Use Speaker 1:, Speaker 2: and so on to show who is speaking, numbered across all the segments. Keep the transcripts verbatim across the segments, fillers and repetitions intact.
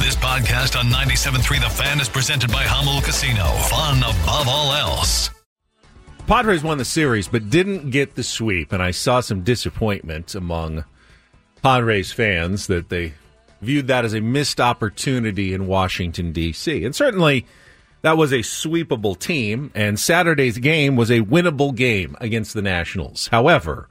Speaker 1: This podcast on ninety-seven point three The Fan is presented by Hummel Casino. Fun above all else.
Speaker 2: Padres won the series, but didn't get the sweep, and I saw some disappointment among Padres fans that they viewed that as a missed opportunity in Washington, D C And certainly that was a sweepable team, and Saturday's game was a winnable game against the Nationals. However,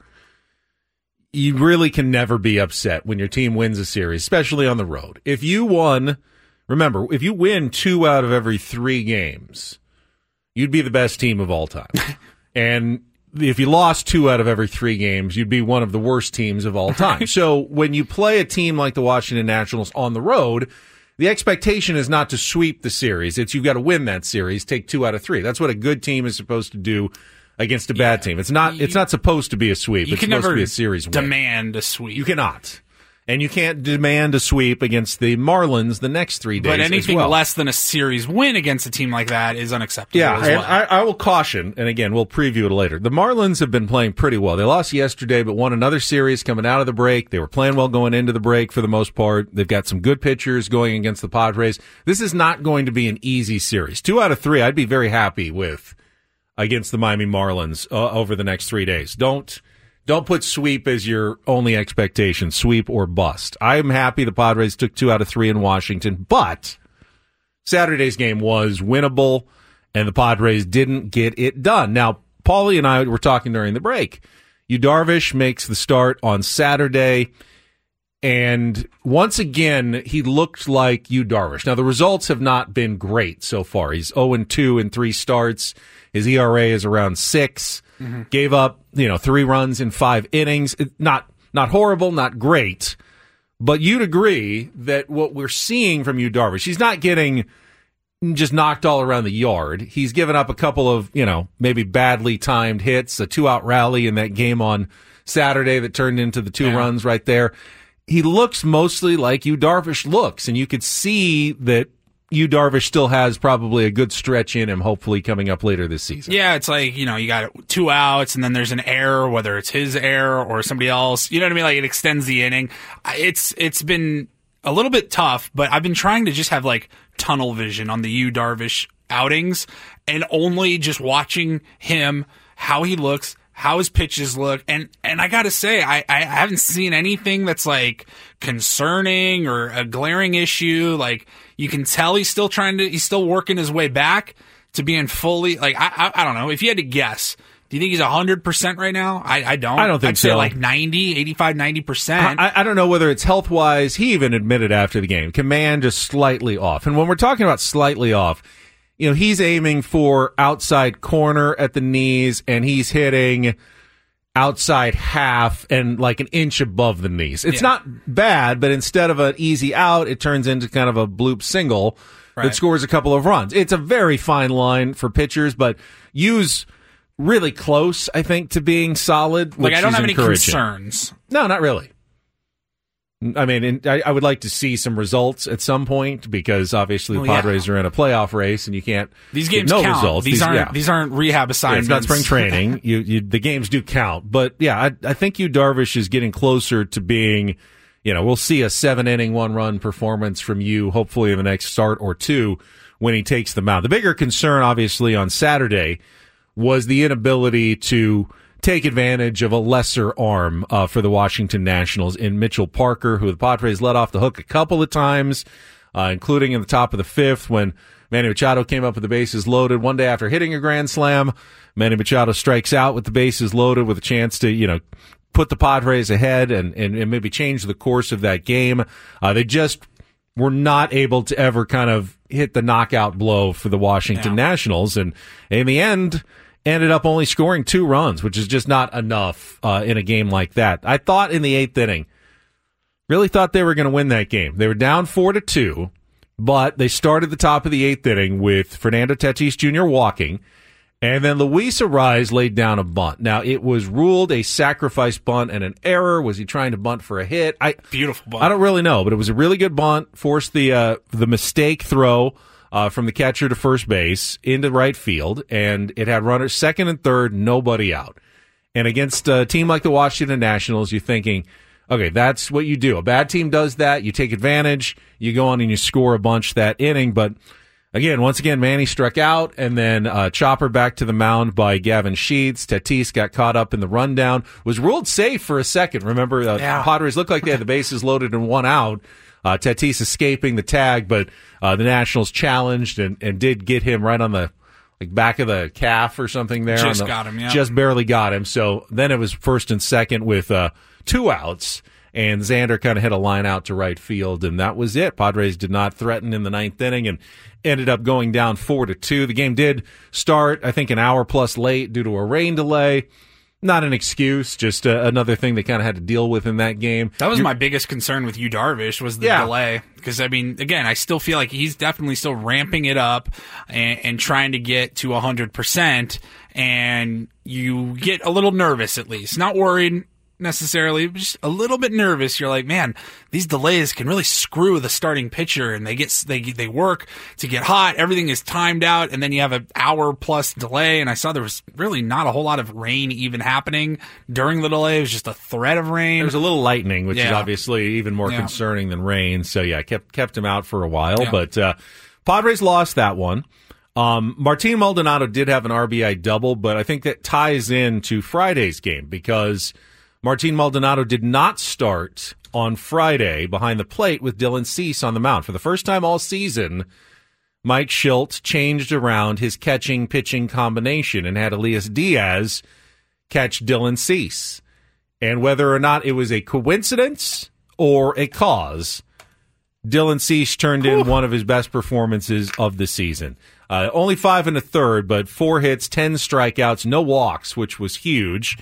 Speaker 2: you really can never be upset when your team wins a series, especially on the road. If you won, remember, if you win two out of every three games, you'd be the best team of all time. And if you lost two out of every three games, you'd be one of the worst teams of all time. So when you play a team like the Washington Nationals on the road, the expectation is not to sweep the series. It's you've got to win that series, take two out of three. That's what a good team is supposed to do against a bad yeah. team. It's not. It's not supposed to be a sweep.
Speaker 3: You
Speaker 2: it's
Speaker 3: can
Speaker 2: supposed
Speaker 3: never
Speaker 2: to be a series win.
Speaker 3: Demand a sweep.
Speaker 2: You cannot. And you can't demand a sweep against the Marlins the next three days.
Speaker 3: But anything
Speaker 2: as well.
Speaker 3: less than a series win against a team like that is unacceptable.
Speaker 2: Yeah,
Speaker 3: as
Speaker 2: and
Speaker 3: well.
Speaker 2: I, I will caution, and again, we'll preview it later. The Marlins have been playing pretty well. They lost yesterday, but won another series coming out of the break. They were playing well going into the break for the most part. They've got some good pitchers going against the Padres. This is not going to be an easy series. Two out of three, I'd be very happy with against the Miami Marlins uh, over the next three days. Don't... Don't put sweep as your only expectation, sweep or bust. I'm happy the Padres took two out of three in Washington, but Saturday's game was winnable, and the Padres didn't get it done. Now, Paulie and I were talking during the break. Yu Darvish makes the start on Saturday, and once again, he looked like Yu Darvish. Now, the results have not been great so far. He's oh and two in three starts. His E R A is around six. Mm-hmm. Gave up, you know, three runs in five innings. It, not not horrible, not great, but you'd agree that what we're seeing from Yu Darvish, he's not getting just knocked all around the yard. He's given up a couple of, you know, maybe badly timed hits, a two-out rally in that game on Saturday that turned into the two yeah. runs right there. He looks mostly like Yu Darvish looks, and you could see that Yu Darvish still has probably a good stretch in him, hopefully coming up later this season.
Speaker 3: Yeah, it's like, you know, you got two outs and then there's an error, whether it's his error or somebody else. You know what I mean? Like, it extends the inning. It's It's been a little bit tough, but I've been trying to just have, like, tunnel vision on the Yu Darvish outings and only just watching him, how he looks, how his pitches look. And, and I got to say, I, I haven't seen anything that's, like, concerning or a glaring issue. Like, you can tell he's still trying to, he's still working his way back to being fully, like, I, I, I don't know. If you had to guess, do you think he's one hundred percent right now? I, I don't.
Speaker 2: I don't think
Speaker 3: I'd
Speaker 2: so.
Speaker 3: say like ninety, eighty-five, ninety percent.
Speaker 2: I, I don't know whether it's health-wise. He even admitted after the game, command just slightly off. And when we're talking about slightly off, you know, he's aiming for outside corner at the knees, and he's hitting outside half and like an inch above the knees. It's yeah. not bad, but instead of an easy out, it turns into kind of a bloop single right. that scores a couple of runs. It's a very fine line for pitchers, but Yu's really close, I think, to being solid.
Speaker 3: Like, I don't have any
Speaker 2: encouraging.
Speaker 3: concerns.
Speaker 2: No, not really. I mean, I, I would like to see some results at some point because obviously the well, Padres yeah. are in a playoff race and you can't.
Speaker 3: These games
Speaker 2: no
Speaker 3: count.
Speaker 2: results.
Speaker 3: These, these aren't
Speaker 2: yeah.
Speaker 3: these aren't rehab assignments.
Speaker 2: Yeah, it's not spring training. you, you, the games do count, but yeah, I, I think Yu Darvish is getting closer to being. You know, we'll see a seven inning, one run performance from you hopefully in the next start or two when he takes the mound. The bigger concern, obviously, on Saturday was the inability to take advantage of a lesser arm uh, for the Washington Nationals in Mitchell Parker, who the Padres let off the hook a couple of times, uh, including in the top of the fifth when Manny Machado came up with the bases loaded one day after hitting a grand slam. Manny Machado strikes out with the bases loaded with a chance to, you know, put the Padres ahead and, and, and maybe change the course of that game. Uh, they just were not able to ever kind of hit the knockout blow for the Washington yeah. Nationals. And in the end, ended up only scoring two runs, which is just not enough uh, in a game like that. I thought in the eighth inning, really thought they were going to win that game. They were down four to two, but they started the top of the eighth inning with Fernando Tatis Junior walking, and then Luis Arraez laid down a bunt. Now, it was ruled a sacrifice bunt and an error. Was he trying to bunt for a hit? I,
Speaker 3: Beautiful bunt.
Speaker 2: I don't really know, but it was a really good bunt. Forced the uh, the mistake throw Uh, from the catcher to first base into right field, and it had runners second and third, nobody out. And against a team like the Washington Nationals, you're thinking, Okay, that's what you do. A bad team does that. You take advantage. You go on and you score a bunch that inning. But again, once again, Manny struck out, and then uh, chopper back to the mound by Gavin Sheets. Tatis got caught up in the rundown. Was ruled safe for a second. Remember, uh,
Speaker 3: yeah.
Speaker 2: Padres looked like they had the bases loaded and one out. Uh, Tatis escaping the tag, but uh, the Nationals challenged and, and did get him right on the like back of the calf or something there.
Speaker 3: Just
Speaker 2: on the,
Speaker 3: got him, yeah.
Speaker 2: Just barely got him. So then it was first and second with uh, two outs, and Xander kind of hit a line out to right field, and that was it. Padres did not threaten in the ninth inning and ended up going down four to two. The game did start, I think, an hour plus late due to a rain delay. Not an excuse, just uh, another thing they kind of had to deal with in that game.
Speaker 3: That was
Speaker 2: You're,
Speaker 3: my biggest concern with Yu Darvish was the
Speaker 2: yeah.
Speaker 3: delay. Because, I mean, again, I still feel like he's definitely still ramping it up and, and trying to get to one hundred percent. And you get a little nervous, at least. Not worried necessarily, but just a little bit nervous. You're like, man, these delays can really screw the starting pitcher, and they get they they work to get hot. Everything is timed out, and then you have an hour plus delay. And I saw there was really not a whole lot of rain even happening during the delay. It was just a threat of rain.
Speaker 2: There was a little lightning, which
Speaker 3: yeah.
Speaker 2: is obviously even more
Speaker 3: yeah.
Speaker 2: concerning than rain. So yeah, kept kept him out for a while.
Speaker 3: Yeah.
Speaker 2: But uh, Padres lost that one. Um, Martin Maldonado did have an R B I double, but I think that ties into Friday's game because Martin Maldonado did not start on Friday behind the plate with Dylan Cease on the mound. For the first time all season, Mike Shildt changed around his catching-pitching combination and had Elias Diaz catch Dylan Cease. And whether or not it was a coincidence or a cause, Dylan Cease turned in one of his best performances of the season. Uh, only five and a third, but four hits, ten strikeouts, no walks, which was huge.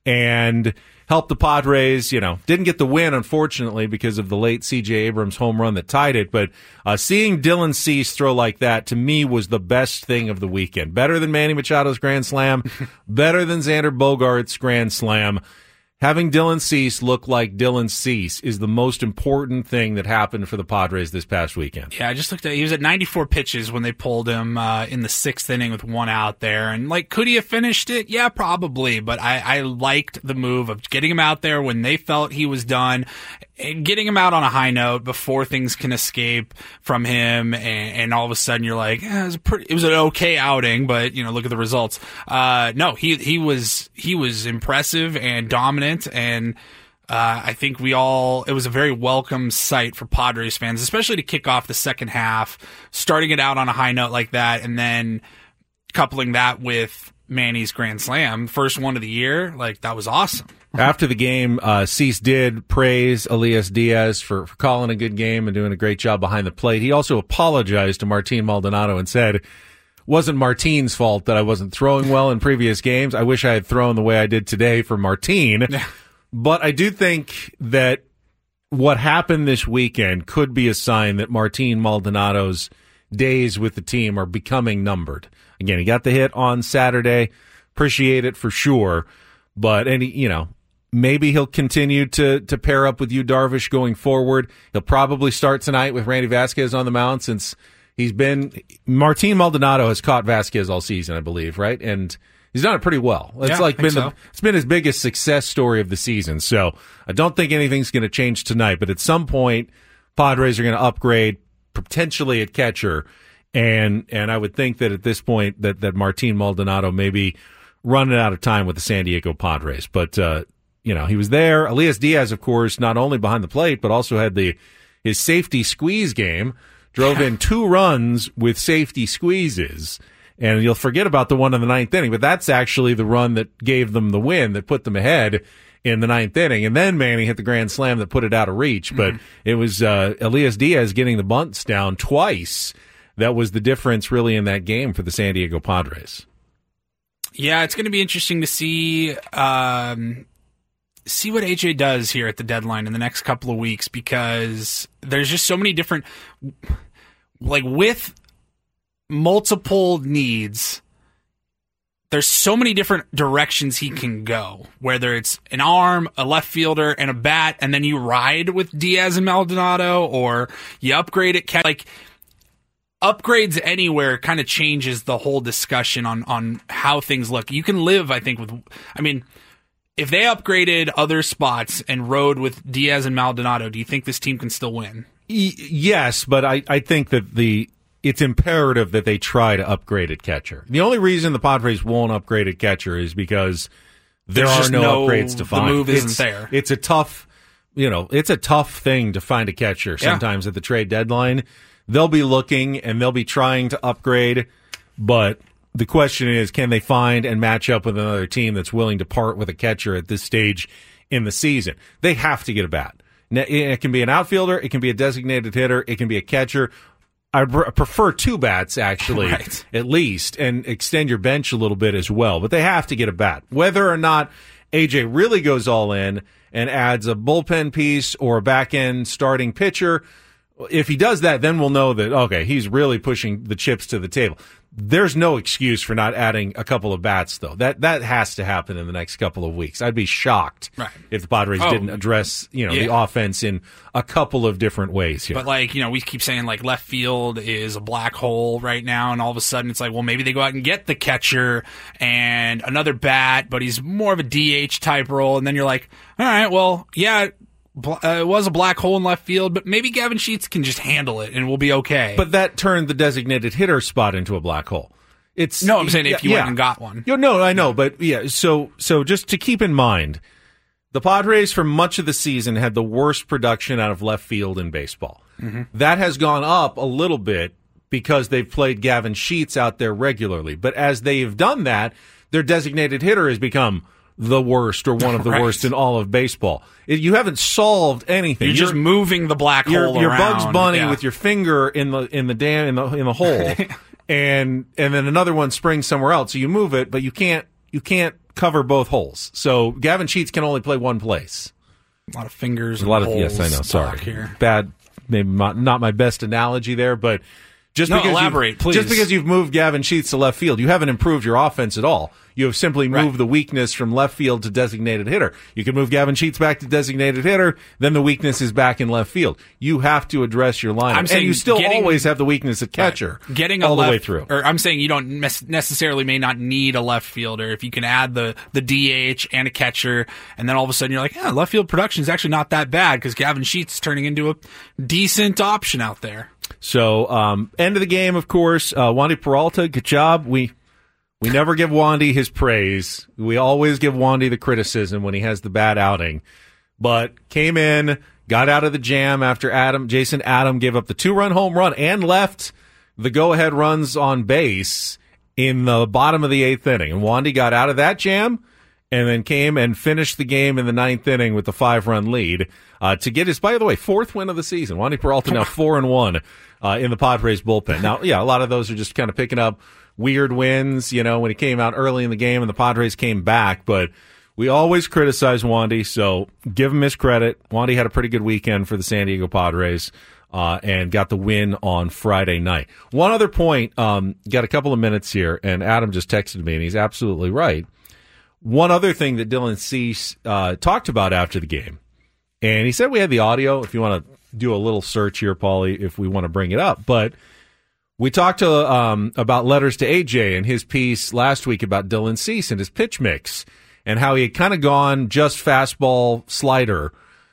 Speaker 2: And helped the Padres, you know, didn't get the win, unfortunately, because of the late C J Abrams home run that tied it. But uh, seeing Dylan Cease throw like that, to me, was the best thing of the weekend. Better than Manny Machado's grand slam, better than Xander Bogaerts' grand slam. Having Dylan Cease look like Dylan Cease is the most important thing that happened for the Padres this past weekend.
Speaker 3: Yeah, I just looked at he was at ninety-four pitches when they pulled him uh, in the sixth inning with one out there. And, like, could he have finished it? Yeah, probably. But I, I liked the move of getting him out there when they felt he was done, and getting him out on a high note before things can escape from him. And, and all of a sudden you're like, eh, it was a pretty, it was an okay outing, but, you know, look at the results. Uh, no, he, he was, he was impressive and dominant. And uh, I think we all, it was a very welcome sight for Padres fans, especially to kick off the second half, starting it out on a high note like that, and then coupling that with Manny's grand slam, first one of the year. Like, that was awesome.
Speaker 2: After the game, uh, Cease did praise Elias Diaz for, for calling a good game and doing a great job behind the plate. He also apologized to Martin Maldonado and said, wasn't Martin's fault that I wasn't throwing well in previous games. I wish I had thrown the way I did today for Martin.
Speaker 3: Yeah.
Speaker 2: But I do think that what happened this weekend could be a sign that Martin Maldonado's days with the team are becoming numbered. Again, he got the hit on Saturday. Appreciate it for sure. But, any, you know, maybe he'll continue to, to pair up with Yu Darvish going forward. He'll probably start tonight with Randy Vasquez on the mound since he's been Martin Maldonado has caught Vasquez all season, I believe, right? And he's done it pretty well. It's
Speaker 3: yeah,
Speaker 2: like been
Speaker 3: so.
Speaker 2: the, it's been his biggest success story of the season. So I don't think anything's going to change tonight. But at some point, Padres are going to upgrade potentially at catcher, and and I would think that at this point that that Martin Maldonado may be running out of time with the San Diego Padres. But uh, you know, he was there. Elias Diaz, of course, not only behind the plate but also had the his safety squeeze game. Drove in two runs with safety squeezes, and you'll forget about the one in the ninth inning, but that's actually the run that gave them the win, that put them ahead in the ninth inning. And then Manny hit the grand slam that put it out of reach, but mm-hmm. it was uh, Elias Diaz getting the bunts down twice. That was the difference really in that game for the San Diego Padres.
Speaker 3: Yeah, it's going to be interesting to see um, see what A J does here at the deadline in the next couple of weeks, because there's just so many different, like with multiple needs, there's so many different directions he can go, whether it's an arm, a left fielder, and a bat, and then you ride with Diaz and Maldonado, or you upgrade it. Like, upgrades anywhere kind of changes the whole discussion on, on how things look. You can live, I think, with, I mean, if they upgraded other spots and rode with Diaz and Maldonado, do you think this team can still win?
Speaker 2: Y- yes, but I, I think that the it's imperative that they try to upgrade at catcher. The only reason the Padres won't upgrade at catcher is because there
Speaker 3: There's
Speaker 2: are
Speaker 3: just
Speaker 2: no,
Speaker 3: no-
Speaker 2: upgrades to
Speaker 3: the
Speaker 2: find.
Speaker 3: move isn't
Speaker 2: it's,
Speaker 3: there.
Speaker 2: It's a tough, you know, it's a tough thing to find a catcher sometimes at the trade deadline. They'll be looking and they'll be trying to upgrade, but the question is, can they find and match up with another team that's willing to part with a catcher at this stage in the season? They have to get a bat. Now, it can be an outfielder, it can be a designated hitter, it can be a catcher. I prefer two bats, actually,
Speaker 3: right.
Speaker 2: at least, and extend your bench a little bit as well. But they have to get a bat. Whether or not A J really goes all in and adds a bullpen piece or a back-end starting pitcher, if he does that, then we'll know that, okay, he's really pushing the chips to the table. There's no excuse for not adding a couple of bats, though. That that has to happen in the next couple of weeks. I'd be shocked
Speaker 3: right.
Speaker 2: if the Padres
Speaker 3: oh,
Speaker 2: didn't address, you know,
Speaker 3: yeah.
Speaker 2: the offense in a couple of different ways here.
Speaker 3: But, like, you know, we keep saying, like, left field is a black hole right now, and all of a sudden it's like, well, maybe they go out and get the catcher and another bat, but he's more of a D H type role, and then you're like, all right, well, yeah, Uh, it was a black hole in left field, but maybe Gavin Sheets can just handle it and we'll be okay.
Speaker 2: But that turned the designated hitter spot into a black hole. It's
Speaker 3: no, I'm saying if you
Speaker 2: yeah.
Speaker 3: went and got one.
Speaker 2: You know, no, I know, but yeah. So, so just to keep in mind, the Padres for much of the season had the worst production out of left field in baseball. Mm-hmm. That has gone up a little bit because they've played Gavin Sheets out there regularly. But as they've done that, their designated hitter has become the worst or one of the
Speaker 3: right.
Speaker 2: worst in all of baseball. It, you haven't solved anything.
Speaker 3: You're, you're just moving the black
Speaker 2: you're,
Speaker 3: hole
Speaker 2: you're
Speaker 3: around.
Speaker 2: Bugs Bunny
Speaker 3: yeah.
Speaker 2: with your finger in the in the dam in the in the hole, and and then another one springs somewhere else. So you move it, but you can't you can't cover both holes. So Gavin Sheets can only play one place.
Speaker 3: A lot of fingers.
Speaker 2: A
Speaker 3: and
Speaker 2: lot of
Speaker 3: holes
Speaker 2: yes, I know. Sorry,
Speaker 3: here.
Speaker 2: bad. Maybe not, not my best analogy there, but. Just
Speaker 3: no,
Speaker 2: because
Speaker 3: elaborate, please.
Speaker 2: Just because you've moved Gavin Sheets to left field, you haven't improved your offense at all. You have simply moved
Speaker 3: right.
Speaker 2: the weakness from left field to designated hitter. You can move Gavin Sheets back to designated hitter, then the weakness is back in left field. You have to address your lineup.
Speaker 3: I'm saying
Speaker 2: and you still
Speaker 3: getting,
Speaker 2: always have the weakness at catcher
Speaker 3: right. getting
Speaker 2: all
Speaker 3: a
Speaker 2: the
Speaker 3: left,
Speaker 2: way through.
Speaker 3: Or I'm saying you don't necessarily may not need a left fielder if you can add the, the D H and a catcher, and then all of a sudden you're like, yeah, left field production is actually not that bad because Gavin Sheets is turning into a decent option out there.
Speaker 2: So, um, end of the game, of course, uh, Wandy Peralta, good job. We we never give Wandy his praise. We always give Wandy the criticism when he has the bad outing. But came in, got out of the jam after Adam Jason Adam gave up the two-run home run and left the go-ahead runs on base in the bottom of the eighth inning. And Wandy got out of that jam and then came and finished the game in the ninth inning with the five-run lead uh, to get his, by the way, fourth win of the season. Wandy Peralta now four and one uh, in the Padres bullpen. Now, yeah, a lot of those are just kind of picking up weird wins, you know, when he came out early in the game and the Padres came back. But we always criticize Wandy, so give him his credit. Wandy had a pretty good weekend for the San Diego Padres uh, and got the win on Friday night. One other point, um, got a couple of minutes here, and Adam just texted me, and he's absolutely right. One other thing that Dylan Cease uh, talked about after the game, and he said we had the audio, if you want to do a little search here, Paulie, if we want to bring it up, but we talked to, um, about letters to A J and his piece last week about Dylan Cease and his pitch mix and how he had kind of gone just fastball slider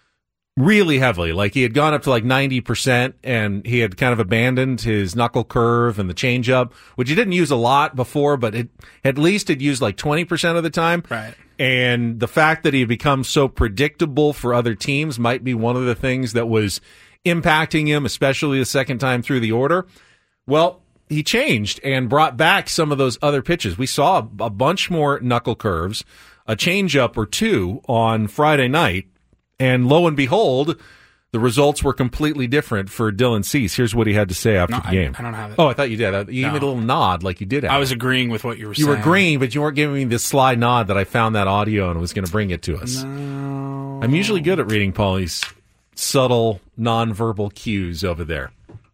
Speaker 2: really heavily. Like he had gone up to like ninety percent and he had kind of abandoned his knuckle curve and the changeup, which he didn't use a lot before, but it, at least it used like twenty percent of the time.
Speaker 3: Right.
Speaker 2: And the fact that he had become so predictable for other teams might be one of the things that was impacting him, especially the second time through the order. Well, he changed and brought back some of those other pitches. We saw a bunch more knuckle curves, a changeup or two on Friday night, and lo and behold, the results were completely different for Dylan Cease. Here's what he had to say after
Speaker 3: no,
Speaker 2: the
Speaker 3: I,
Speaker 2: game.
Speaker 3: I don't have it.
Speaker 2: Oh, I thought you did. You
Speaker 3: no.
Speaker 2: gave me a little nod like you did.
Speaker 3: I was agreeing with what you were
Speaker 2: you
Speaker 3: saying.
Speaker 2: You were agreeing, but you weren't giving me this sly nod that I found that audio and was going to bring it to us.
Speaker 3: No.
Speaker 2: I'm usually good at reading Paulie's subtle, nonverbal cues over there.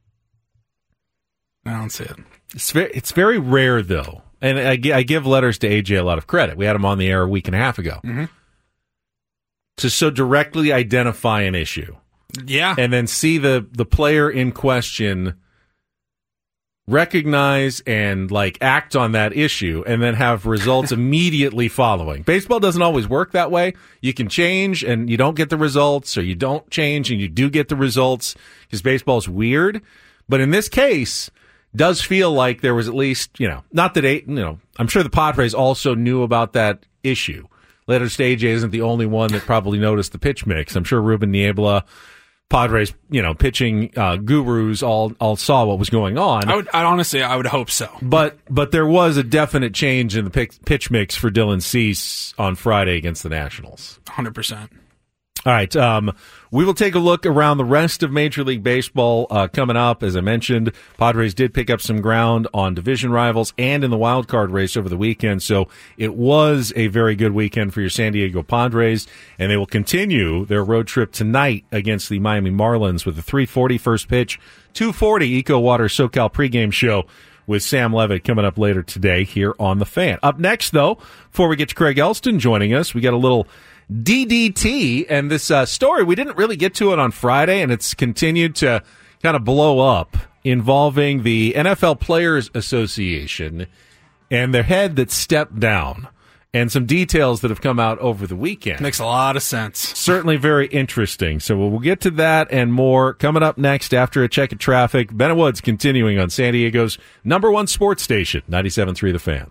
Speaker 3: I don't see it.
Speaker 2: It's very, it's very rare, though. And I, I give letters to A J a lot of credit. We had him on the air a week and a half ago.
Speaker 3: Mm-hmm.
Speaker 2: To so directly identify an issue.
Speaker 3: Yeah.
Speaker 2: And then see the, the player in question recognize and like act on that issue and then have results immediately following. Baseball doesn't always work that way. You can change and you don't get the results, or you don't change and you do get the results, because baseball's weird. But in this case, does feel like there was at least, you know, not that, eight, you know, I'm sure the Padres also knew about that issue. Leonard Stage isn't the only one that probably noticed the pitch mix. I'm sure Ruben Niebla, Padres, you know, pitching uh, gurus all all saw what was going on.
Speaker 3: I would, I honestly, I would hope so.
Speaker 2: But but there was a definite change in the pick, pitch mix for Dylan Cease on Friday against the Nationals.
Speaker 3: one hundred percent.
Speaker 2: All right, um, we will take a look around the rest of Major League Baseball uh, coming up. As I mentioned, Padres did pick up some ground on division rivals and in the wild card race over the weekend, so it was a very good weekend for your San Diego Padres, and they will continue their road trip tonight against the Miami Marlins with a three forty first pitch, two forty Eco Water SoCal pregame show with Sam Levitt coming up later today here on The Fan. Up next, though, before we get to Craig Elston joining us, we got a little D D T, and this uh, story, we didn't really get to it on Friday, and it's continued to kind of blow up, involving the N F L Players Association and their head that stepped down, and some details that have come out over the weekend.
Speaker 3: Makes a lot of sense.
Speaker 2: Certainly very interesting. So we'll get to that and more coming up next after a check of traffic. Bennett Woods continuing on San Diego's number one sports station, ninety-seven point three The Fan.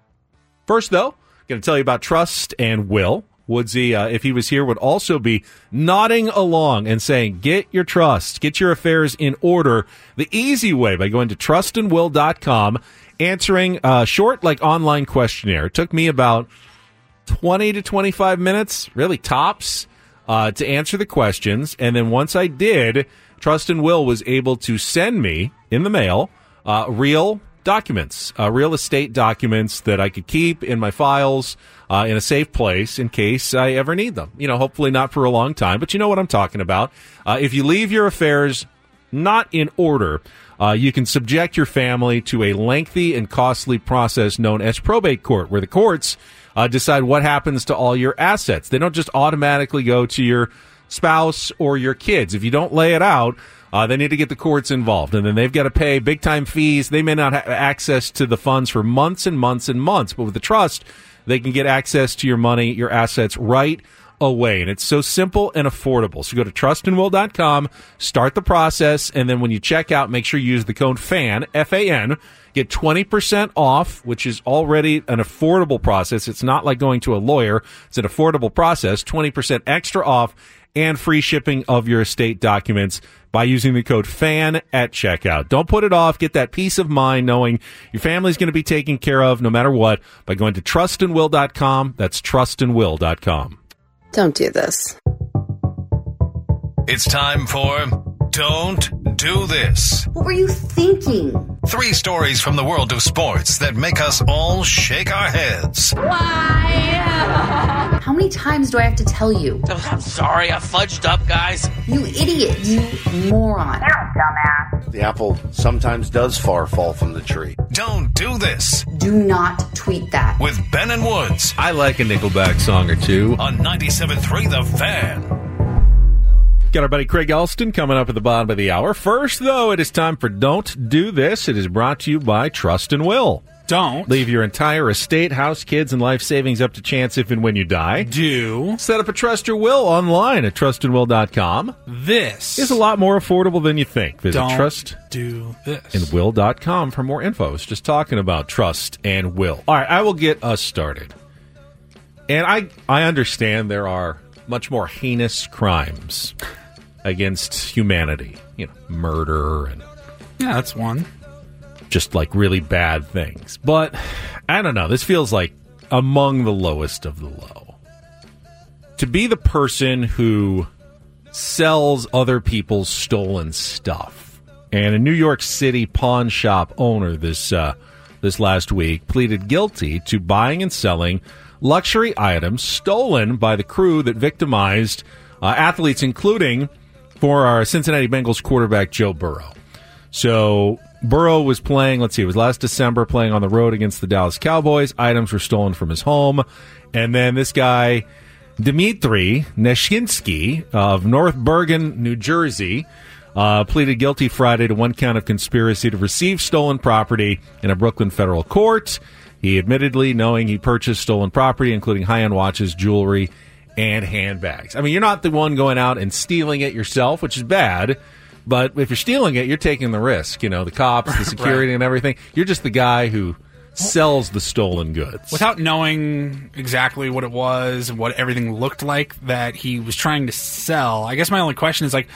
Speaker 2: First, though, going to tell you about Trust and Will. Woodsy, uh, if he was here, would also be nodding along and saying, get your trust, get your affairs in order the easy way by going to trust and will dot com, answering a short, like, online questionnaire. It took me about twenty to twenty-five minutes, really tops, uh, to answer the questions. And then once I did, Trust and Will was able to send me in the mail uh, real documents, uh, real estate documents that I could keep in my files uh, in a safe place in case I ever need them. You know, hopefully not for a long time, but you know what I'm talking about. Uh, if you leave your affairs not in order, uh, you can subject your family to a lengthy and costly process known as probate court, where the courts uh, decide what happens to all your assets. They don't just automatically go to your spouse or your kids. If you don't lay it out, Uh, they need to get the courts involved, and then they've got to pay big-time fees. They may not have access to the funds for months and months and months, but with the trust, they can get access to your money, your assets right away, and it's so simple and affordable. So go to trust and will dot com, start the process, and then when you check out, make sure you use the code FAN, F A N, get twenty percent off, which is already an affordable process. It's not like going to a lawyer. It's an affordable process, twenty percent extra off, and free shipping of your estate documents by using the code FAN at checkout. Don't put it off. Get that peace of mind knowing your family's going to be taken care of no matter what by going to trust and will dot com. That's trust and will dot com.
Speaker 4: Don't do this.
Speaker 1: It's time for Don't Do This.
Speaker 4: What were you thinking?
Speaker 1: Three stories from the world of sports that make us all shake our heads.
Speaker 4: Why? How many times do I have to tell you?
Speaker 5: Oh, I'm sorry, I fudged up, guys.
Speaker 4: You idiot. You moron.
Speaker 6: Dumbass. The apple sometimes does far fall from the tree.
Speaker 1: Don't Do This
Speaker 4: Do not tweet that.
Speaker 1: with Ben and Woods
Speaker 2: I like a Nickelback song or two.
Speaker 1: on ninety-seven point three The Fan.
Speaker 2: Got our buddy Craig Elston coming up at the bottom of the hour. First, though, it is time for Don't Do This. It is brought to you by Trust and Will.
Speaker 3: Don't.
Speaker 2: Leave your entire estate, house, kids, and life savings up to chance if and when you die.
Speaker 3: Do.
Speaker 2: Set up a Trust or Will online at trust and will dot com.
Speaker 3: This.
Speaker 2: It's a lot more affordable than you think. Visit
Speaker 3: Don't
Speaker 2: trust
Speaker 3: do this.
Speaker 2: and will dot com for more info. I was just talking about Trust and Will. All right, I will get us started. And I, I understand there are much more heinous crimes against humanity. You know, murder and
Speaker 3: Yeah, that's one.
Speaker 2: just like really bad things. But I don't know. This feels like among the lowest of the low. To be the person who sells other people's stolen stuff. And a New York City pawn shop owner this uh, this last week pleaded guilty to buying and selling luxury items stolen by the crew that victimized uh, athletes, including for our Cincinnati Bengals quarterback Joe Burrow. So Burrow was playing, let's see, it was last December, playing on the road against the Dallas Cowboys. Items were stolen from his home. And then this guy, Dmitry Neshinsky of North Bergen, New Jersey, uh, pleaded guilty Friday to one count of conspiracy to receive stolen property in a Brooklyn federal court. He admittedly knowing he purchased stolen property, including high-end watches, jewelry, and handbags. I mean, you're not the one going out and stealing it yourself, which is bad. But if you're stealing it, you're taking the risk. You know, the cops, the security, right. and everything. You're just the guy who sells the stolen goods.
Speaker 3: Without knowing exactly what it was and what everything looked like that he was trying to sell, I guess my only question is, like,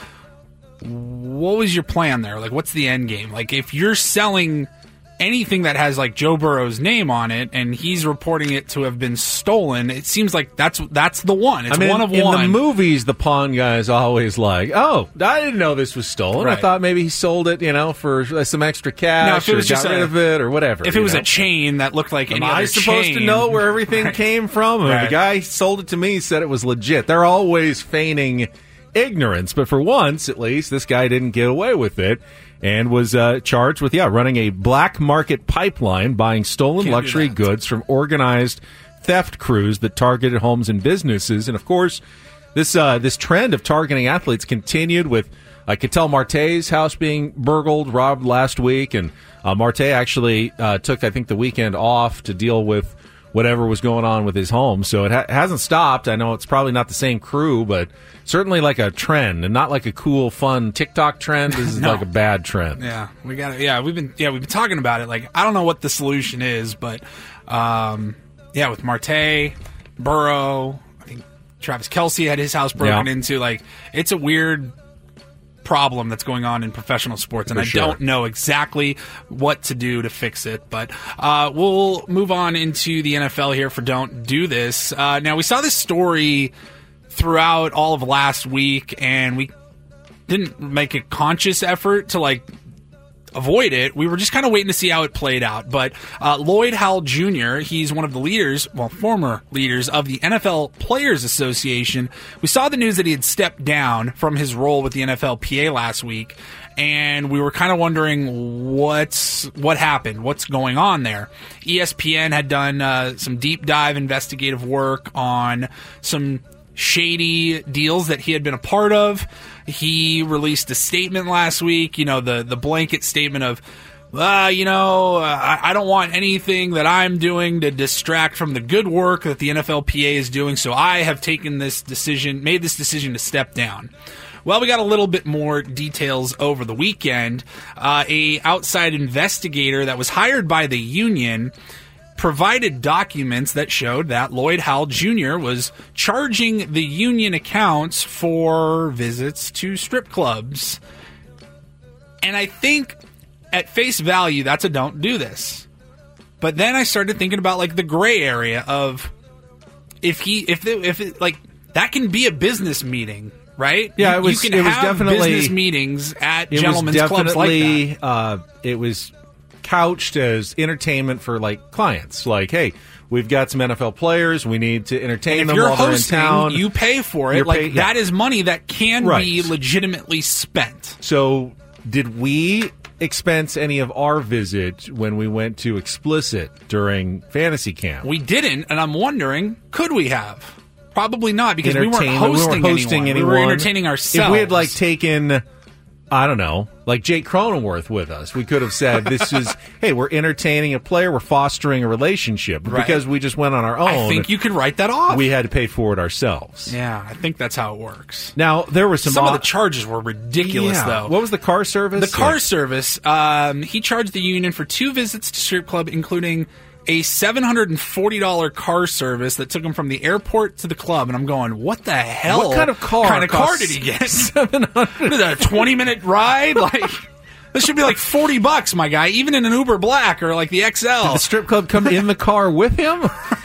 Speaker 3: what was your plan there? Like, what's the end game? Like, if you're selling anything that has, like, Joe Burrow's name on it and he's reporting it to have been stolen, it seems like that's that's the one. It's
Speaker 2: I mean,
Speaker 3: one of
Speaker 2: in
Speaker 3: one.
Speaker 2: In the movies, the pawn guy is always like, oh, I didn't know this was stolen.
Speaker 3: Right.
Speaker 2: I thought maybe he sold it, you know, for some extra cash
Speaker 3: no, if it was
Speaker 2: or
Speaker 3: just
Speaker 2: got
Speaker 3: a,
Speaker 2: rid of it or whatever.
Speaker 3: If it was
Speaker 2: know?
Speaker 3: a chain that looked like any
Speaker 2: Am
Speaker 3: other
Speaker 2: I supposed
Speaker 3: chain,
Speaker 2: to know where everything
Speaker 3: right.
Speaker 2: came from? I mean,
Speaker 3: Right.
Speaker 2: the guy sold it to me, said it was legit. They're always feigning ignorance, but for once, at least, this guy didn't get away with it. And was uh, charged with, yeah, running a black market pipeline, buying stolen
Speaker 3: Can't
Speaker 2: luxury
Speaker 3: do that.
Speaker 2: goods from organized theft crews that targeted homes and businesses. And, of course, this uh, this trend of targeting athletes continued with uh, Ketel Marte's house being burgled, robbed last week. And uh, Marte actually uh, took, I think, the weekend off to deal with whatever was going on with his home. So it ha- hasn't stopped. I know it's probably not the same crew, but certainly like a trend, and not like a cool, fun TikTok trend. This is
Speaker 3: No.
Speaker 2: like a bad trend.
Speaker 3: Yeah, we got it. Yeah, we've been yeah we've been talking about it. Like, I don't know what the solution is, but um, yeah, with Marte, Burrow, I think Travis Kelce had his house broken
Speaker 2: Yeah.
Speaker 3: into. Like, it's a weird problem that's going on in professional sports, and
Speaker 2: For
Speaker 3: I
Speaker 2: sure.
Speaker 3: don't know exactly what to do to fix it. But uh, we'll move on into the N F L here for Don't Do This. Uh, now, we saw this story throughout all of last week, and we didn't make a conscious effort to, like, avoid it. We were just kind of waiting to see how it played out. But uh, Lloyd Howell Junior, he's one of the leaders, well, former leaders of the N F L Players Association. We saw the news that he had stepped down from his role with the N F L P A last week, and we were kind of wondering what's what happened, what's going on there. E S P N had done uh, some deep dive investigative work on some shady deals that he had been a part of. He released a statement last week, you know, the, the blanket statement of, uh, you know, uh, I, I don't want anything that I'm doing to distract from the good work that the N F L P A is doing, so I have taken this decision, made this decision to step down. Well, we got a little bit more details over the weekend. Uh, a outside investigator that was hired by the union provided documents that showed that Lloyd Howell Junior was charging the union accounts for visits to strip clubs. And I think at face value, that's a don't do this. But then I started thinking about, like, the gray area of if he, if, it, if it, like, that can be a business meeting, right?
Speaker 2: Yeah,
Speaker 3: you,
Speaker 2: it was.
Speaker 3: You can
Speaker 2: it was
Speaker 3: have
Speaker 2: definitely
Speaker 3: business meetings at
Speaker 2: it
Speaker 3: gentlemen's
Speaker 2: was
Speaker 3: clubs like that.
Speaker 2: definitely, uh, it was couched as entertainment for, like, clients. Like, hey, we've got some N F L players. We need to entertain
Speaker 3: And if
Speaker 2: them
Speaker 3: you're
Speaker 2: while they're in
Speaker 3: hosting,
Speaker 2: town.
Speaker 3: you pay for it.
Speaker 2: You're
Speaker 3: Like,
Speaker 2: pay- yeah.
Speaker 3: that is money that can
Speaker 2: Right.
Speaker 3: be legitimately spent.
Speaker 2: So, did we expense any of our visit when we went to Explicit during fantasy camp?
Speaker 3: We didn't, and I'm wondering, could we have? Probably not, because we weren't
Speaker 2: Entertain-
Speaker 3: hosting,
Speaker 2: we weren't hosting
Speaker 3: anyone.
Speaker 2: anyone.
Speaker 3: We were entertaining ourselves.
Speaker 2: If we had, like, taken, I don't know, like Jake Cronenworth with us, we could have said, this is, hey, we're entertaining a player, we're fostering a relationship. But
Speaker 3: Right.
Speaker 2: because we just went on our own,
Speaker 3: I think you could write that off.
Speaker 2: we had to pay for it ourselves.
Speaker 3: yeah, I think that's how it works.
Speaker 2: Now, there was some,
Speaker 3: Some of
Speaker 2: odd-
Speaker 3: the charges were ridiculous,
Speaker 2: Yeah.
Speaker 3: though.
Speaker 2: What was the car service?
Speaker 3: The car
Speaker 2: Yeah.
Speaker 3: service, um, he charged the union for two visits to strip club, including a seven hundred forty dollars car service that took him from the airport to the club. And I'm going, what the hell?
Speaker 2: What kind of car
Speaker 3: kind of car
Speaker 2: costs
Speaker 3: did he get?
Speaker 2: seven hundred
Speaker 3: What is that, a twenty-minute ride? Like, this should be like forty bucks, my guy, even in an Uber Black or like the X L.
Speaker 2: The strip club come in the car with him?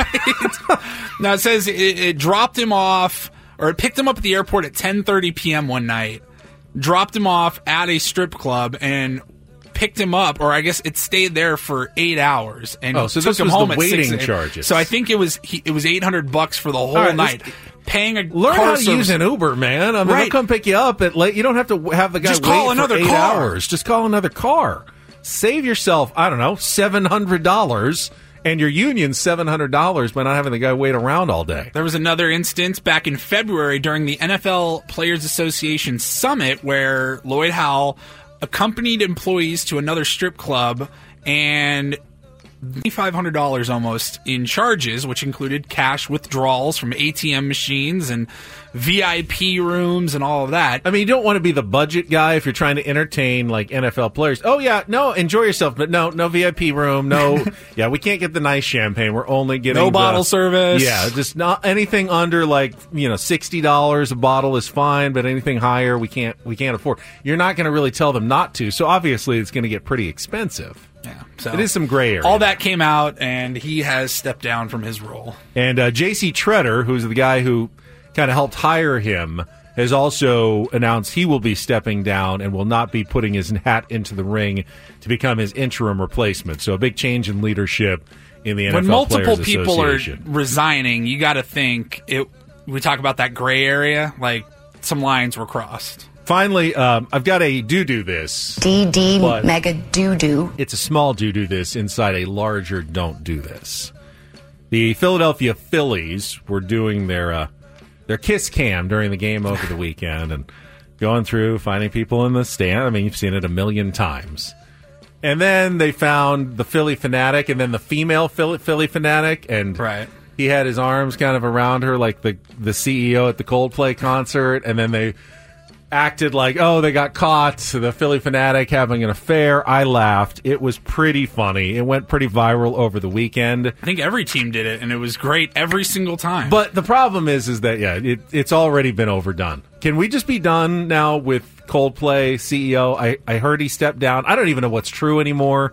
Speaker 3: Now, it says it, it dropped him off, or it picked him up at the airport at ten thirty p.m. one night, dropped him off at a strip club, and picked him up, or I guess it stayed there for eight hours, and
Speaker 2: Oh, so
Speaker 3: took
Speaker 2: this
Speaker 3: him
Speaker 2: was
Speaker 3: home
Speaker 2: the
Speaker 3: at six
Speaker 2: waiting
Speaker 3: a.m.
Speaker 2: charges.
Speaker 3: So I think it was he, it was eight hundred bucks for the whole
Speaker 2: right,
Speaker 3: night,
Speaker 2: this-
Speaker 3: paying a
Speaker 2: Learn
Speaker 3: car
Speaker 2: how to
Speaker 3: service.
Speaker 2: use an Uber, man. I mean,
Speaker 3: Right.
Speaker 2: they'll come pick you up at late. You don't have to have the guy
Speaker 3: Just call
Speaker 2: wait
Speaker 3: another
Speaker 2: for eight
Speaker 3: car.
Speaker 2: hours. Just call another car. Save yourself, I don't know, seven hundred dollars And your union's seven hundred dollars by not having the guy wait around all day.
Speaker 3: There was another instance back in February during the N F L Players Association Summit where Lloyd Howell accompanied employees to another strip club and five hundred dollars almost in charges, which included cash withdrawals from A T M machines and V I P rooms and all of that.
Speaker 2: I mean, you don't want to be the budget guy if you're trying to entertain like N F L players. Oh yeah, no, enjoy yourself, but no, no V I P room, no. Yeah, we can't get the nice champagne. We're only getting
Speaker 3: no
Speaker 2: the,
Speaker 3: bottle service.
Speaker 2: Yeah, just not anything under like you know sixty dollars a bottle is fine, but anything higher we can't we can't afford. You're not going to really tell them not to, so obviously it's going to get pretty expensive.
Speaker 3: Yeah, so
Speaker 2: it is some gray area.
Speaker 3: All that came out, and he has stepped down from his role.
Speaker 2: And uh, J C Treader, who's the guy who kind of helped hire him, has also announced he will be stepping down and will not be putting his hat into the ring to become his interim replacement. So a big change in leadership in the N F L
Speaker 3: when multiple
Speaker 2: Players
Speaker 3: people are
Speaker 2: Association.
Speaker 3: resigning, you got to think it. We talk about that gray area, like some lines were crossed.
Speaker 2: Finally, um, I've got a do-do this.
Speaker 7: D D mega do-do.
Speaker 2: It's a small do-do this inside a larger don't do this. The Philadelphia Phillies were doing their uh, their kiss cam during the game over the weekend and going through, finding people in the stand. I mean, you've seen it a million times. And then they found the Philly Fanatic and then the female Philly, Philly Fanatic. And
Speaker 3: right.
Speaker 2: he had his arms kind of around her like the, the C E O at the Coldplay concert. And then they acted like, oh, they got caught, the Philly Fanatic having an affair. I laughed. It was pretty funny. It went pretty viral over the weekend.
Speaker 3: I think every team did it, and it was great every single time.
Speaker 2: But the problem is, is that, yeah, it, it's already been overdone. Can we just be done now with Coldplay C E O? I, I heard he stepped down. I don't even know what's true anymore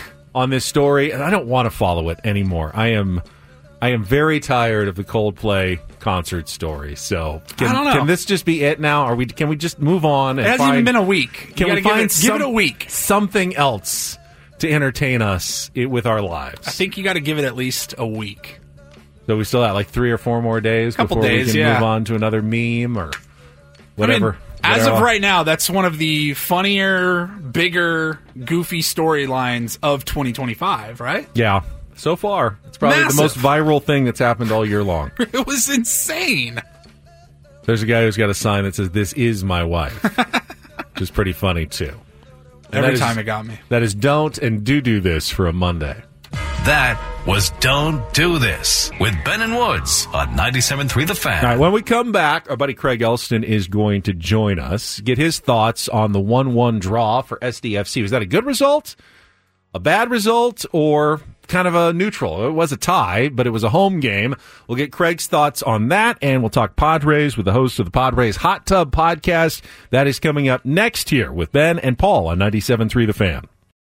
Speaker 2: on this story, and I don't want to follow it anymore. I am... I am very tired of the Coldplay concert story. So can,
Speaker 3: I don't know.
Speaker 2: Can this just be it now? Are we? Can we just move on? And
Speaker 3: it hasn't
Speaker 2: find,
Speaker 3: even been a week.
Speaker 2: Can
Speaker 3: you
Speaker 2: we
Speaker 3: give
Speaker 2: find
Speaker 3: it,
Speaker 2: some,
Speaker 3: give it a week?
Speaker 2: Something else to entertain us with our lives?
Speaker 3: I think you got to give it at least a week.
Speaker 2: So we still have like three or four more days
Speaker 3: Couple
Speaker 2: before
Speaker 3: days,
Speaker 2: we can
Speaker 3: yeah.
Speaker 2: move on to another meme or whatever.
Speaker 3: I mean, as
Speaker 2: whatever.
Speaker 3: of right now, that's one of the funnier, bigger, goofy storylines of twenty twenty-five, right?
Speaker 2: Yeah. So far, it's probably
Speaker 3: Massive.
Speaker 2: the most viral thing that's happened all year long.
Speaker 3: It was insane.
Speaker 2: There's a guy who's got a sign that says, "This is my wife," which is pretty funny, too. And
Speaker 3: Every
Speaker 2: that
Speaker 3: time
Speaker 2: is,
Speaker 3: it got me.
Speaker 2: That is don't and do do this for a Monday.
Speaker 1: That was Don't Do This with Ben and Woods on ninety-seven point three The Fan.
Speaker 2: All right, when we come back, our buddy Craig Elston is going to join us, get his thoughts on the one one draw for S D F C. Was that a good result, a bad result, or kind of a neutral? It was a tie, but it was a home game. We'll get Craig's thoughts on that, and we'll talk Padres with the host of the Padres Hot Tub Podcast. That is coming up next here with Ben and Paul on ninety-seven point three The Fan.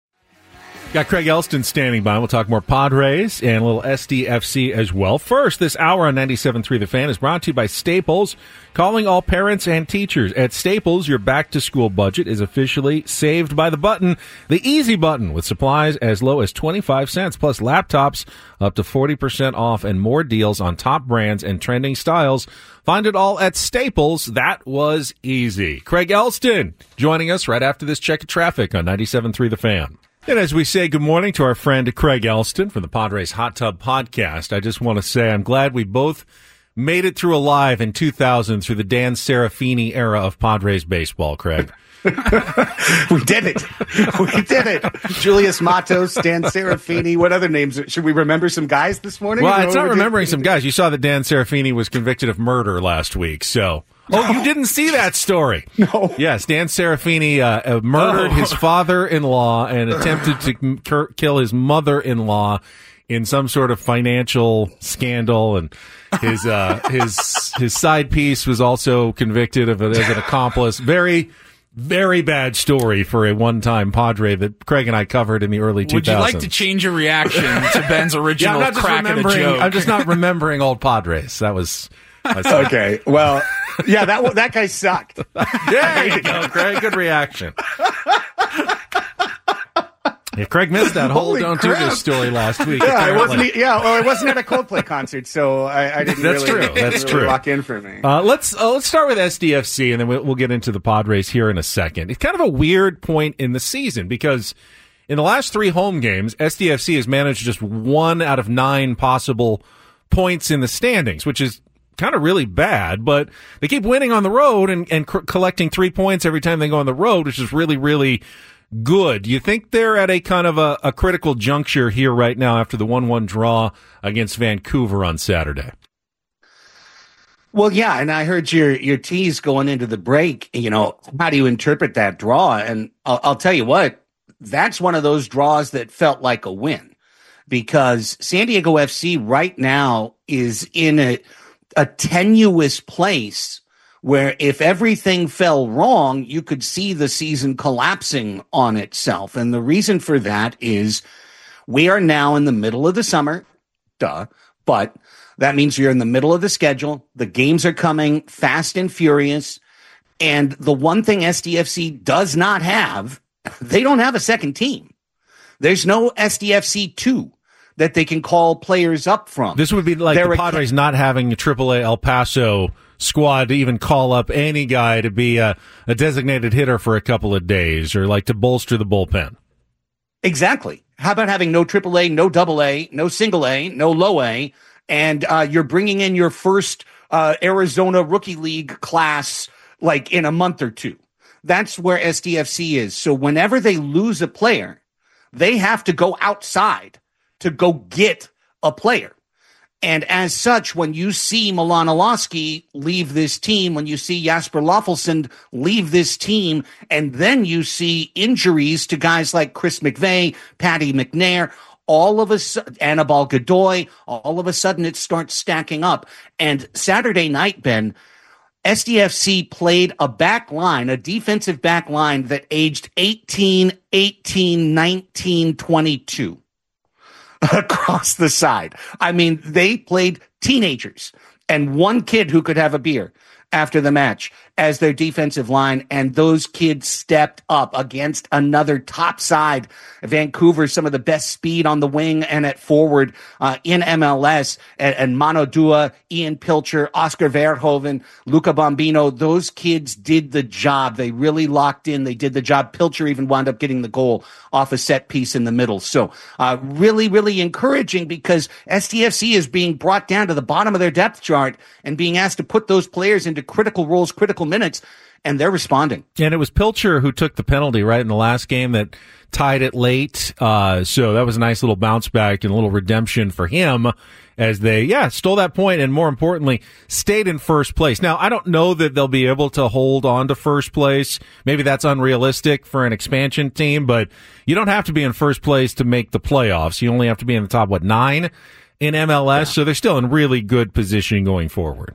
Speaker 2: Got Craig Elston standing by. We'll talk more Padres and a little S D F C as well. First, this hour on ninety-seven point three The Fan is brought to you by Staples, calling all parents and teachers. At Staples, your back-to-school budget is officially saved by the button, the easy button, with supplies as low as twenty-five cents, plus laptops up to forty percent off and more deals on top brands and trending styles. Find it all at Staples. That was easy. Craig Elston joining us right after this check of traffic on ninety-seven point three The Fan. And as we say good morning to our friend Craig Elston from the Padres Hot Tub Podcast, I just want to say I'm glad we both made it through alive in two thousand through the Dan Serafini era of Padres baseball, Craig.
Speaker 8: We did it. We did it. Julius Matos, Dan Serafini. What other names? Should we remember some guys this morning?
Speaker 2: Well, it's not remembering some guys. You saw that Dan Serafini was convicted of murder last week, so... Oh, you didn't see that story?
Speaker 8: No.
Speaker 2: Yes, Dan Serafini uh, uh, murdered
Speaker 3: Oh.
Speaker 2: his father-in-law and attempted to m- cur- kill his mother-in-law in some sort of financial scandal, and his uh, his his side piece was also convicted of it as an accomplice. Very, very bad story for a one-time Padre that Craig and I covered in the early two thousands.
Speaker 3: Would you like to change your reaction to Ben's
Speaker 2: Yeah,
Speaker 3: original
Speaker 2: I'm not just
Speaker 3: crack at a
Speaker 2: remembering.
Speaker 3: joke?
Speaker 2: I'm just not remembering old Padres. That was.
Speaker 8: Okay, well, yeah, that that guy sucked.
Speaker 2: There you go, Craig. Good reaction. Yeah, Craig missed that whole
Speaker 8: Holy
Speaker 2: "Don't
Speaker 8: crap.
Speaker 2: Do This" story last week.
Speaker 8: Yeah, I
Speaker 2: apparently.
Speaker 8: wasn't. Yeah, well, I wasn't at a Coldplay concert, so I, I didn't.
Speaker 2: That's
Speaker 8: really,
Speaker 2: true. That's
Speaker 8: really
Speaker 2: true.
Speaker 8: Lock in for me.
Speaker 2: Uh, let's uh, let's start with S D F C, and then we'll, we'll get into the Padres here in a second. It's kind of a weird point in the season because in the last three home games, S D F C has managed just one out of nine possible points in the standings, which is kind of really bad, but they keep winning on the road and, and c- collecting three points every time they go on the road, which is really, really good. Do you think they're at a kind of a, a critical juncture here right now after the one one draw against Vancouver on Saturday?
Speaker 8: Well, yeah, and I heard your your tease going into the break. You know, how do you interpret that draw? And I'll, I'll tell you what, that's one of those draws that felt like a win, because San Diego F C right now is in a, a tenuous place where if everything fell wrong, you could see the season collapsing on itself. And the reason for that is we are now in the middle of the summer, duh, but that means you're in the middle of the schedule. The games are coming fast and furious. And the one thing S D F C does not have, they don't have a second team. There's no S D F C two that they can call players up from.
Speaker 2: This would be like They're the Padres a, not having a triple A El Paso squad to even call up any guy to be a, a designated hitter for a couple of days, or like to bolster the bullpen.
Speaker 8: Exactly. How about having no triple A, no double A, no single A, no low A, and uh, you're bringing in your first uh, Arizona Rookie League class like in a month or two. That's where S D F C is. So whenever they lose a player, they have to go outside to go get a player. And as such, when you see Milan Olowski leave this team, when you see Jasper Lofelson leave this team, and then you see injuries to guys like Chris McVeigh, Patty McNair, all of a sudden, Anibal Godoy, all of a sudden it starts stacking up. And Saturday night, Ben, S D F C played a back line, a defensive back line that aged eighteen, eighteen, nineteen, twenty-two. Across the side. I mean, they played teenagers and one kid who could have a beer after the match as their defensive line, and those kids stepped up against another top side. Vancouver, some of the best speed on the wing and at forward uh, in M L S, and, and Mano Dua, Ian Pilcher, Oscar Verhoeven, Luca Bombino. Those kids did the job. They really locked in. They did the job. Pilcher even wound up getting the goal off a set piece in the middle. So uh, really, really encouraging, because S D F C is being brought down to the bottom of their depth chart and being asked to put those players into critical roles, critical minutes, and they're responding. And
Speaker 2: it was Pilcher who took the penalty right in the last game that tied it late. Uh, so that was a nice little bounce back and a little redemption for him as they, yeah, stole that point and, more importantly, stayed in first place. Now, I don't know that they'll be able to hold on to first place. Maybe that's unrealistic for an expansion team, but you don't have to be in first place to make the playoffs. You only have to be in the top, what, nine in M L S? Yeah. So they're still in really good position going forward.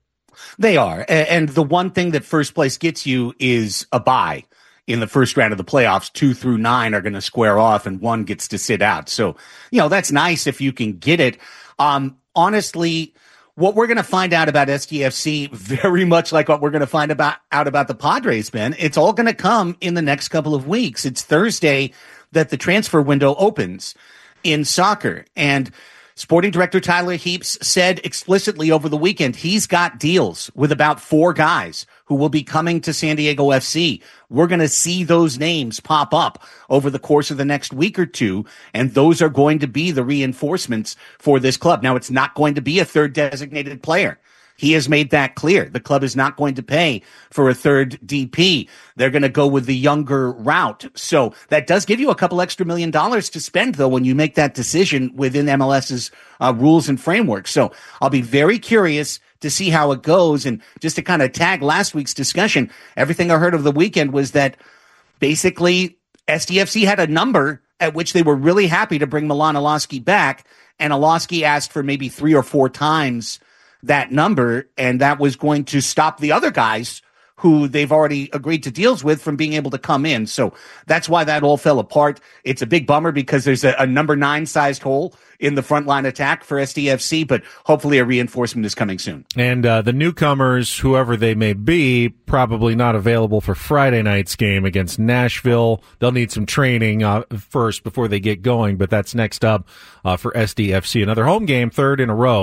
Speaker 8: They are. And the one thing that first place gets you is a bye in the first round of the playoffs. Two through nine are going to square off and one gets to sit out. So, you know, that's nice if you can get it. Um, honestly, what we're going to find out about S D F C, very much like what we're going to find about out about the Padres, Ben, it's all going to come in the next couple of weeks. It's Thursday that the transfer window opens in soccer. And Sporting Director Tyler Heaps said explicitly over the weekend he's got deals with about four guys who will be coming to San Diego F C. We're going to see those names pop up over the course of the next week or two, and those are going to be the reinforcements for this club. Now, it's not going to be a third designated player. He has made that clear. The club is not going to pay for a third D P. They're going to go with the younger route. So that does give you a couple extra million dollars to spend, though, when you make that decision within M L S's uh, rules and framework. So I'll be very curious to see how it goes. And just to kind of tag last week's discussion, everything I heard of the weekend was that basically S D F C had a number at which they were really happy to bring Milan Olowski back. And Olowski asked for maybe three or four times that number, and that was going to stop the other guys who they've already agreed to deals with from being able to come in. So that's why that all fell apart. It's a big bummer because there's a, a number nine sized hole in the frontline attack for S D F C, but hopefully a reinforcement is coming soon.
Speaker 2: And uh, the newcomers, whoever they may be, probably not available for Friday night's game against Nashville. They'll need some training uh, first before they get going, but that's next up uh, for S D F C. Another home game, third in a row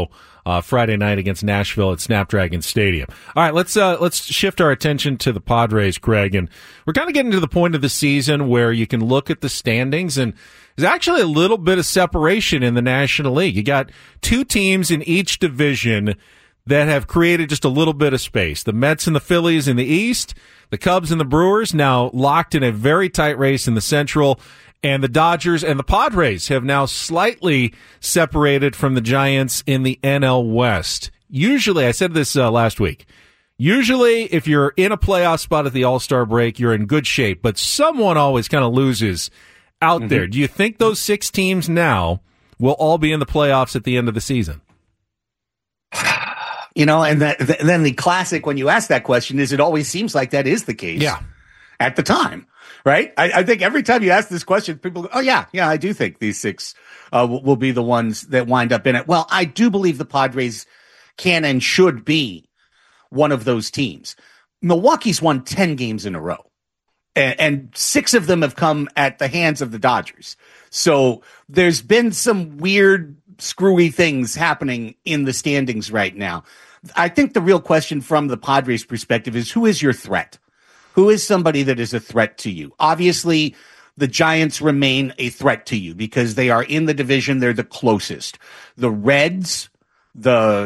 Speaker 2: uh, Friday night against Nashville at Snapdragon Stadium. All right, let's uh, let's shift our attention to the Padres, Craig, and we're kind of getting to the point of the season where you can look at the standings, and there's actually a little bit of separation in the National League. You got two teams in each division that have created just a little bit of space. The Mets and the Phillies in the East, the Cubs and the Brewers now locked in a very tight race in the Central, and the Dodgers and the Padres have now slightly separated from the Giants in the N L West. Usually, I said this uh, last week, usually if you're in a playoff spot at the All-Star break, you're in good shape, but someone always kind of loses out mm-hmm. there. Do you think those six teams now will all be in the playoffs at the end of the season?
Speaker 8: You know, and that, th- then the classic when you ask that question is it always seems like that is the case
Speaker 2: yeah.
Speaker 8: at the time, right? I, I think every time you ask this question, people go, oh, yeah, yeah, I do think these six uh, will, will be the ones that wind up in it. Well, I do believe the Padres can and should be one of those teams. Milwaukee's won ten games in a row, and, and six of them have come at the hands of the Dodgers. So there's been some weird screwy things happening in the standings right now. I think the real question from the Padres perspective is who is your threat? Who is somebody that is a threat to you? Obviously, the Giants remain a threat to you because they are in the division. They're the closest. The Reds, the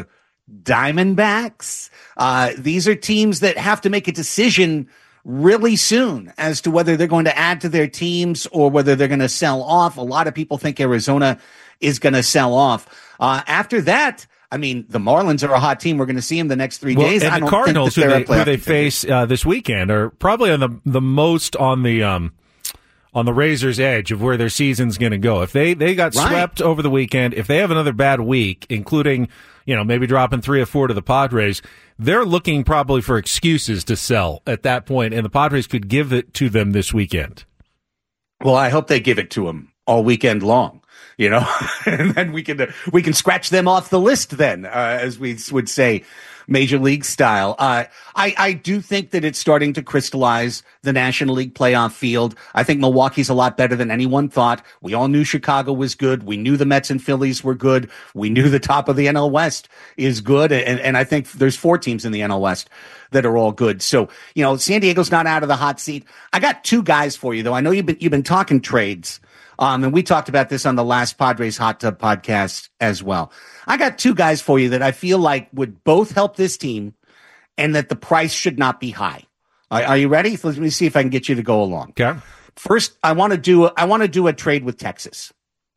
Speaker 8: Diamondbacks, uh, these are teams that have to make a decision really soon as to whether they're going to add to their teams or whether they're going to sell off. A lot of people think Arizona is going to sell off. Uh, after that, I mean, the Marlins are a hot team. We're going to see them the next three
Speaker 2: well,
Speaker 8: days.
Speaker 2: And
Speaker 8: I
Speaker 2: the
Speaker 8: don't
Speaker 2: Cardinals,
Speaker 8: think
Speaker 2: who they, who they
Speaker 8: contender.
Speaker 2: face uh, this weekend, are probably on the the most on the um on the razor's edge of where their season's going to go. If they they got
Speaker 8: right.
Speaker 2: swept over the weekend, if they have another bad week, including you know maybe dropping three or four to the Padres, they're looking probably for excuses to sell at that point, and the Padres could give it to them this weekend.
Speaker 8: Well, I hope they give it to them all weekend long. You know, and then we can uh, we can scratch them off the list then, uh, as we would say, Major League style. Uh, I I do think that it's starting to crystallize the National League playoff field. I think Milwaukee's a lot better than anyone thought. We all knew Chicago was good. We knew the Mets and Phillies were good. We knew the top of the N L West is good, and and I think there's four teams in the N L West that are all good. So you know, San Diego's not out of the hot seat. I got two guys for you though. I know you've been you've been talking trades. Um, and we talked about this on the last Padres Hot Tub podcast as well. I got two guys for you that I feel like would both help this team and that the price should not be high. Are, are you ready? Let me see if I can get you to go along.
Speaker 2: Okay.
Speaker 8: First, I want to do, I want to do a trade with Texas.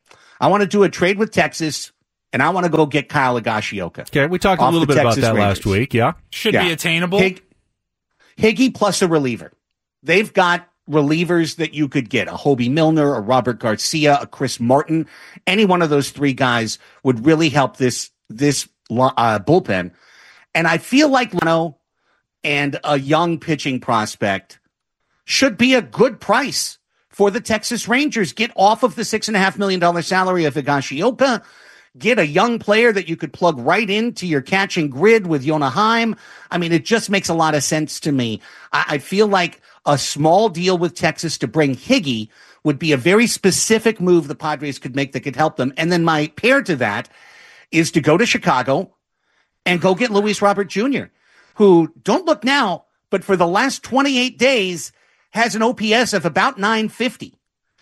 Speaker 8: I want to do a trade with Texas and I want to go get Kyle Higashioka.
Speaker 2: Okay. We talked a little bit Texas about that Rangers. last week. Yeah.
Speaker 3: Should
Speaker 8: yeah.
Speaker 3: be attainable.
Speaker 8: Hig- Higgy plus a reliever. They've got relievers that you could get, a Hobie Milner, a Robert Garcia, a Chris Martin. Any one of those three guys would really help this this uh, bullpen. And I feel like Leno and a young pitching prospect should be a good price for the Texas Rangers. Get off of the six and a half million dollar salary of Higashioka. Get a young player that you could plug right into your catching grid with Yona Heim. I mean, it just makes a lot of sense to me. I, I feel like a small deal with Texas to bring Higgy would be a very specific move the Padres could make that could help them. And then my pair to that is to go to Chicago and go get Luis Robert Junior, who, don't look now, but for the last twenty-eight days has an O P S of about nine fifty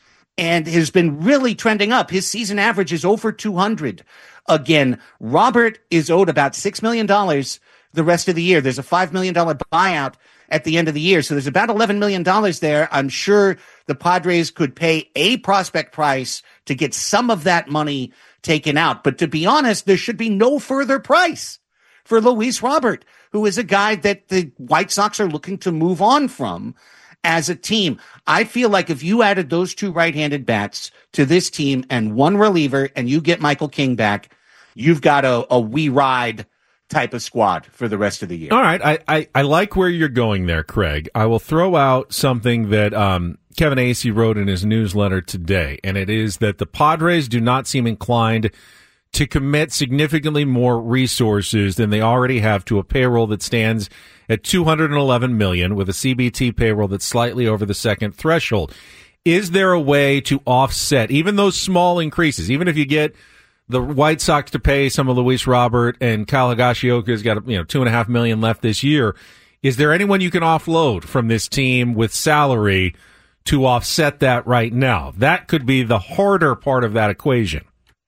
Speaker 8: and has been really trending up. His season average is over two hundred. Again, Robert is owed about six million dollars the rest of the year. There's a five million dollars buyout at the end of the year. So there's about eleven million dollars there. I'm sure the Padres could pay a prospect price to get some of that money taken out. But to be honest, there should be no further price for Luis Robert, who is a guy that the White Sox are looking to move on from as a team. I feel like if you added those two right-handed bats to this team and one reliever and you get Michael King back, you've got a, a we ride type of squad for the rest of the year.
Speaker 2: All right. I, I, I like where you're going there, Craig. I will throw out something that um, Kevin Acee wrote in his newsletter today, and it is that the Padres do not seem inclined to commit significantly more resources than they already have to a payroll that stands at two hundred eleven million dollars with a C B T payroll that's slightly over the second threshold. Is there a way to offset even those small increases, even if you get the White Sox to pay some of Luis Robert, and Kyle Higashioka's got you know two and a half million left this year. Is there anyone you can offload from this team with salary to offset that right now? That could be the harder part of that equation.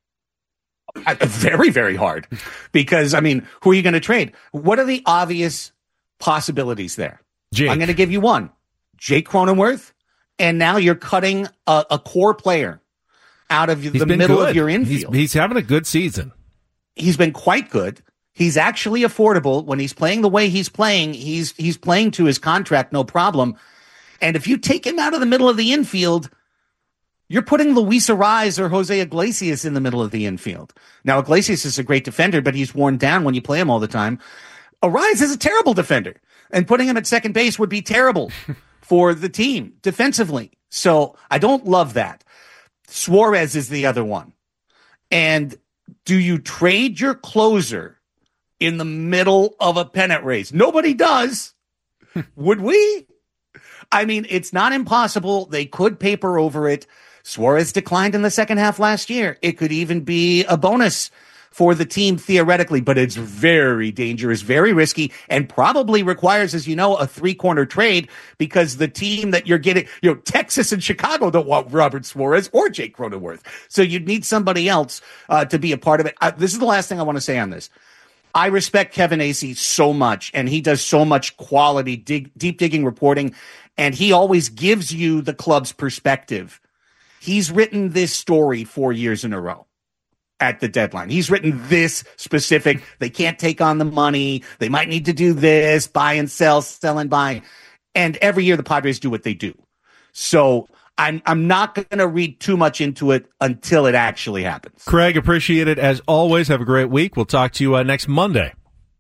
Speaker 8: Very, very hard. Because, I mean, who are you going to trade? What are the obvious possibilities there?
Speaker 2: Jake.
Speaker 8: I'm going to give you one. Jake Cronenworth. And now you're cutting a, a core player out of
Speaker 2: He's
Speaker 8: the
Speaker 2: been
Speaker 8: middle
Speaker 2: good.
Speaker 8: of your infield.
Speaker 2: He's, he's having a good season.
Speaker 8: He's been quite good. He's actually affordable. When he's playing the way he's playing, he's he's playing to his contract, no problem. And if you take him out of the middle of the infield, you're putting Luis Arraez or Jose Iglesias in the middle of the infield. Now, Iglesias is a great defender, but he's worn down when you play him all the time. Arraez is a terrible defender, and putting him at second base would be terrible for the team defensively. So I don't love that. Suarez is the other one. And do you trade your closer in the middle of a pennant race? Nobody does. Would we? I mean, it's not impossible. They could paper over it. Suarez declined in the second half last year. It could even be a bonus for the team theoretically, but it's very dangerous, very risky, and probably requires, as you know, a three-corner trade because the team that you're getting, you know, Texas and Chicago don't want Robert Suarez or Jake Cronenworth. So you'd need somebody else uh, to be a part of it. Uh, this is the last thing I want to say on this. I respect Kevin Acee so much, and he does so much quality, dig, deep digging reporting, and he always gives you the club's perspective. He's written this story four years in a row at the deadline. He's written this specific, they can't take on the money, they might need to do this, buy and sell, sell and buy. And every year the Padres do what they do. So I'm I'm not going to read too much into it until it actually happens.
Speaker 2: Craig, appreciate it as always. Have a great week. We'll talk to you uh, next Monday.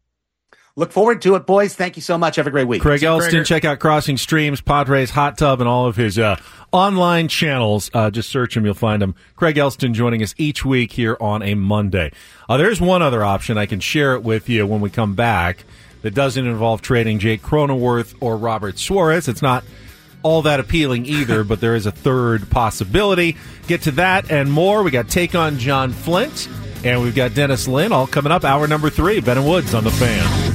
Speaker 8: Look forward to it, boys. Thank you so much. Have a great week.
Speaker 2: Craig Elston, check out Crossing Streams, Padres Hot Tub, and all of his uh, online channels. Uh, just search him. You'll find him. Craig Elston joining us each week here on a Monday. Uh, there's one other option. I can share it with you when we come back that doesn't involve trading Jake Cronenworth or Robert Suarez. It's not all that appealing either, but there is a third possibility. Get to that and more. We got Take on John Flint, and we've got Dennis Lynn all coming up. Hour number three, Ben and Woods on the Fan.